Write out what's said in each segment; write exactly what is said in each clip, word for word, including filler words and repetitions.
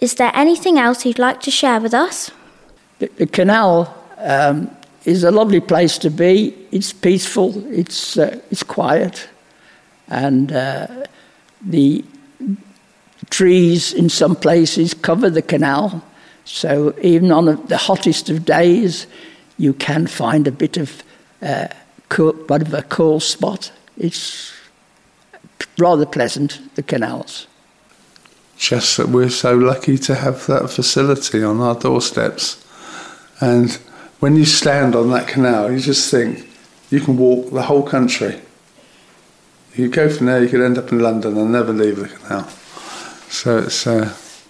Is there anything else you'd like to share with us? The, the canal um, is a lovely place to be. It's peaceful, it's, uh, it's quiet, and uh, the trees in some places cover the canal, so even on the hottest of days you can find a bit of uh, cool, bit of a cool spot. It's rather pleasant, the canals. Just that we're so lucky to have that facility on our doorsteps, and when you stand on that canal you just think you can walk the whole country. You go from there, you could end up in London and never leave the canal. So it's a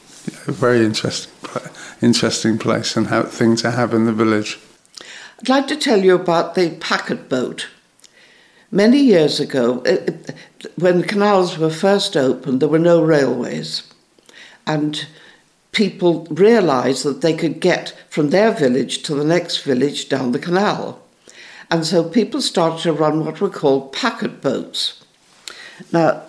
very interesting, interesting place and how thing to have in the village. I'd like to tell you about the packet boat. Many years ago, it, when the canals were first opened, there were no railways, and people realised that they could get from their village to the next village down the canal. And so people started to run what were called packet boats. Now,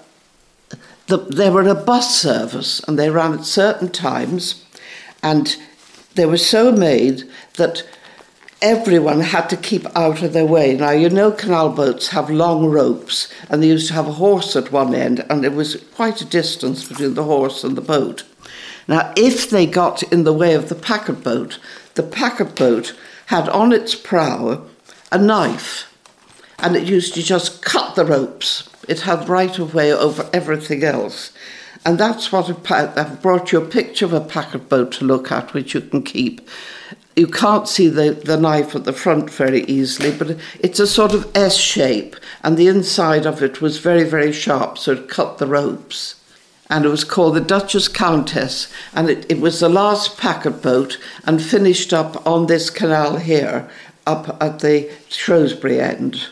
the, they were a bus service, and they ran at certain times, and they were so made that everyone had to keep out of their way. Now, you know canal boats have long ropes, and they used to have a horse at one end, and there was quite a distance between the horse and the boat. Now, if they got in the way of the packet boat, the packet boat had on its prow a knife, and it used to just cut the ropes. It had right of way over everything else. And that's what a, I've brought you a picture of a packet boat to look at, which you can keep. You can't see the, the knife at the front very easily, but it's a sort of S shape, and the inside of it was very, very sharp, so it cut the ropes. And it was called the Duchess Countess, and it, it was the last packet boat and finished up on this canal here, up at the Shrewsbury end.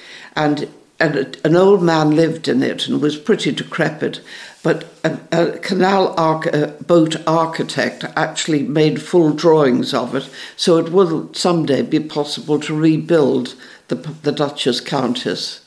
And, and an old man lived in it and was pretty decrepit, but a, a canal arch, a boat architect actually made full drawings of it, so it will someday be possible to rebuild the, the Duchess Countess.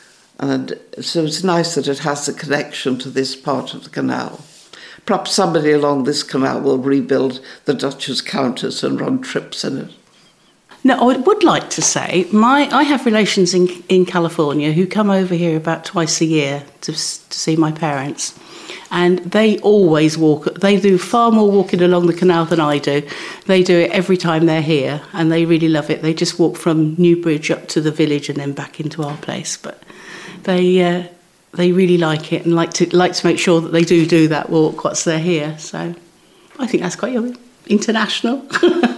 And so it's nice that it has a connection to this part of the canal. Perhaps somebody along this canal will rebuild the Duchess Countess and run trips in it. Now, I would like to say, my I have relations in in California who come over here about twice a year to to see my parents, and they always walk. They do far more walking along the canal than I do. They do it every time they're here, and they really love it. They just walk from Newbridge up to the village and then back into our place. But they uh, they really like it and like to like to make sure that they do do that walk once they're here. So I think that's quite international.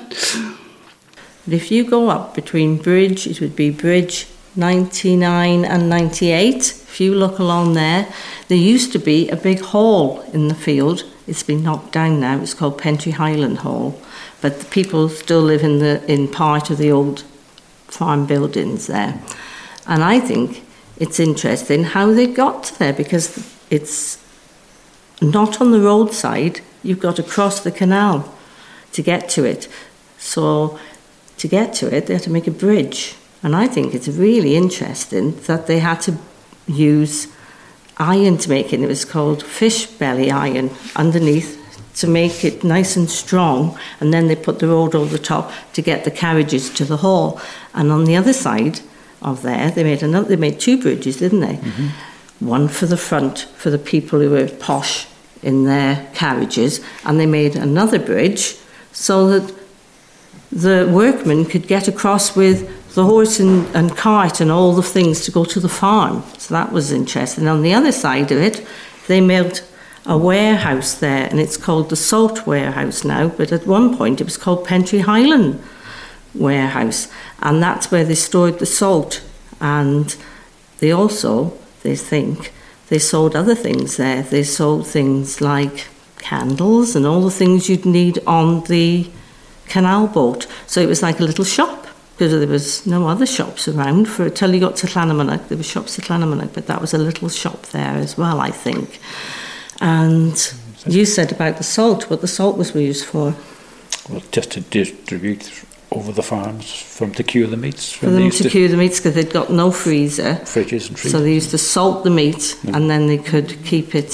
But if you go up between Bridge, it would be Bridge ninety-nine and ninety-eight. If you look along there, there used to be a big hall in the field. It's been knocked down now. It's called Pentry Highland Hall. But the people still live in the in part of the old farm buildings there. And I think it's interesting how they got to there, because it's not on the roadside. You've got to cross the canal to get to it. So to get to it, they had to make a bridge. And I think it's really interesting that they had to use iron to make it. It was called fish belly iron underneath to make it nice and strong. And then they put the road over the top to get the carriages to the hall. And on the other side of there, they made another. They made two bridges, didn't they? Mm-hmm. One for the front, for the people who were posh in their carriages. And they made another bridge so that the workmen could get across with the horse and, and cart and all the things to go to the farm. So that was interesting. On the other side of it, they built a warehouse there, and it's called the Salt Warehouse now, but at one point it was called Pentry Highland Warehouse, and that's where they stored the salt. And they also, they think, they sold other things there. They sold things like candles and all the things you'd need on the canal boat. So it was like a little shop, because there was no other shops around for until you got to Llanymynech. There were shops at Llanymynech, but that was a little shop there as well, I think. And you said about the salt, what the salt was used for? Well, just to distribute over the farms, from to cure the meats. For them to, to cure the meats, because they'd got no freezer. Fridges and freezers. So they used to salt the meat, mm. and then they could keep it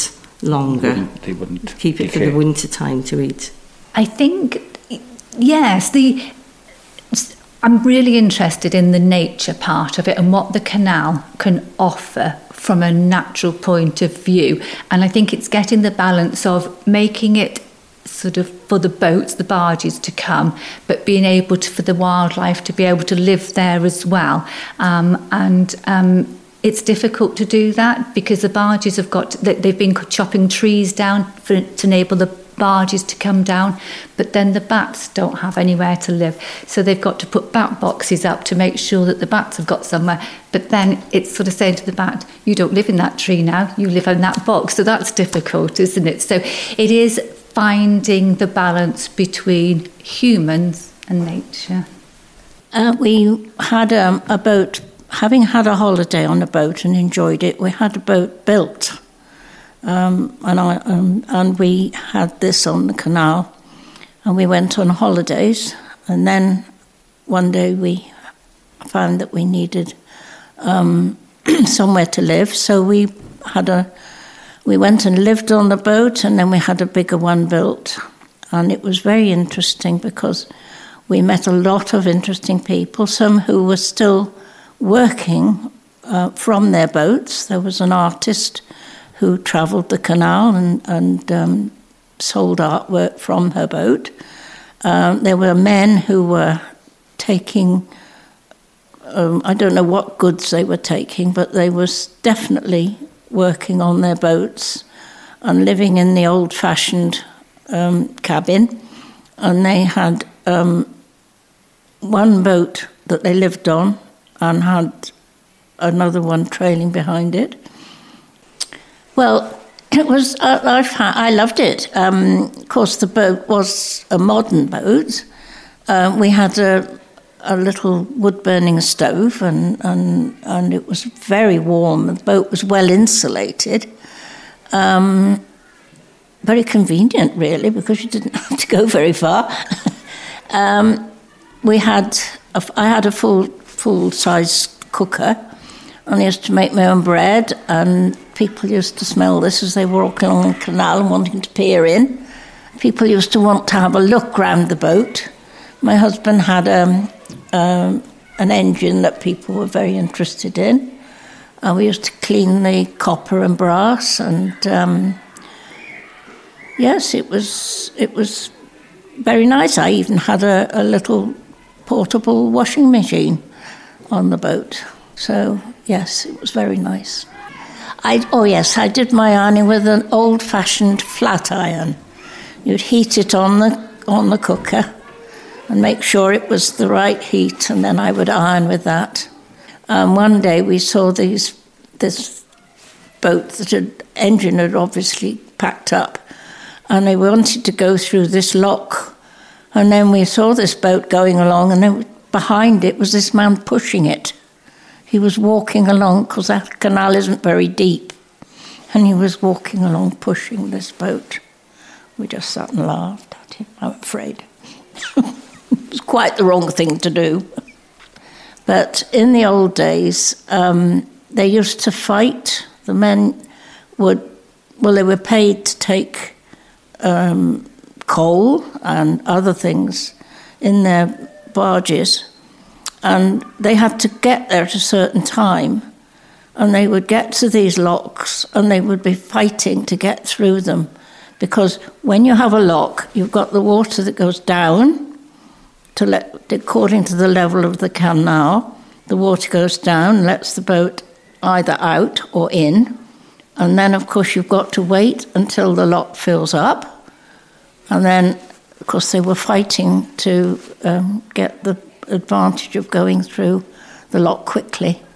longer. Wouldn't, they wouldn't keep it for decay. the winter time to eat. I think, yes, the I'm really interested in the nature part of it and what the canal can offer from a natural point of view. And I think it's getting the balance of making it sort of for the boats, the barges to come, but being able to, for the wildlife to be able to live there as well. Um, and um, it's difficult to do that because the barges have got, they've been chopping trees down for, to enable the barges to come down, but then the bats don't have anywhere to live, so they've got to put bat boxes up to make sure that the bats have got somewhere. But then it's sort of saying to the bat, you don't live in that tree now, you live in that box. So that's difficult, isn't it? So it is finding the balance between humans and nature. Uh, we had um, a boat, having had a holiday on a boat and enjoyed it, we had a boat built. Um, and, I, um, and we had this on the canal, and we went on holidays, and then one day we found that we needed um, somewhere to live, so we had a we went and lived on the boat, and then we had a bigger one built, and it was very interesting because we met a lot of interesting people, some who were still working uh, from their boats. There was an artist who travelled the canal and, and um, sold artwork from her boat. Um, there were men who were taking, um, I don't know what goods they were taking, but they were definitely working on their boats and living in the old-fashioned um, cabin. And they had um, one boat that they lived on and had another one trailing behind it. Well, it was. Uh, I've ha- I loved it. Um, of course, the boat was a modern boat. Uh, we had a, a little wood-burning stove, and, and and it was very warm. The boat was well insulated. Um, very convenient, really, because you didn't have to go very far. um, we had. A, I had a full full-size cooker, and I used to make my own bread, and people used to smell this as they were walking along the canal and wanting to peer in. People used to want to have a look round the boat. My husband had um, um, an engine that people were very interested in. And we used to clean the copper and brass, and um, yes, it was it was very nice. I even had a, a little portable washing machine on the boat. So, yes, it was very nice. I, oh, yes, I did my ironing with an old-fashioned flat iron. You'd heat it on the on the cooker and make sure it was the right heat, and then I would iron with that. Um, one day we saw these this boat that had engine had obviously packed up, and they wanted to go through this lock. And then we saw this boat going along, and then behind it was this man pushing it. He was walking along, because that canal isn't very deep, and he was walking along pushing this boat. We just sat and laughed at him, I'm afraid. It was quite the wrong thing to do. But in the old days, um, they used to fight. The men would, well, they were paid to take um, coal and other things in their barges, and they had to get there at a certain time, and they would get to these locks, and they would be fighting to get through them, because when you have a lock, you've got the water that goes down, to let, according to the level of the canal, the water goes down, lets the boat either out or in, and then, of course, you've got to wait until the lock fills up, and then, of course, they were fighting to um, get the advantage of going through the lock quickly.